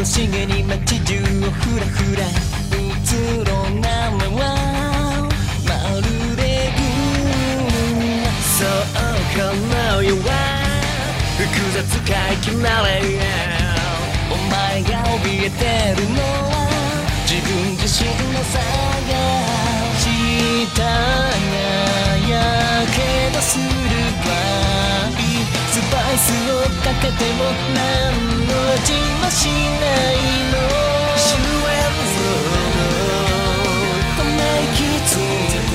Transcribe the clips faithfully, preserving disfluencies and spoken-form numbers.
しげに街中をふらふらうつろなまままるでグーそうこの世は複雑かいきなれお前が怯えてるのは自分自身の差が舌がやけどする場合スパイスをかけても何の味もしないの終焉のため息ついて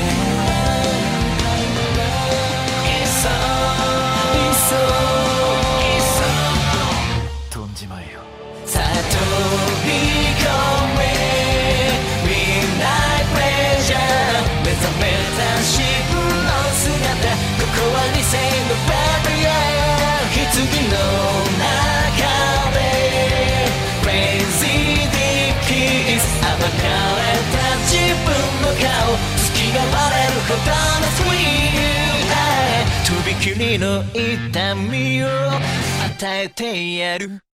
いっそいっそいっそ飛んじまえよさあ飛び込め Midnight Pleasure 目覚めた自分の姿ここは理性のバリア棺の中で Crazy Deep Kiss 暴かれた自分の顔月が割れるほどの Sweet とびきりの痛みを与えてやる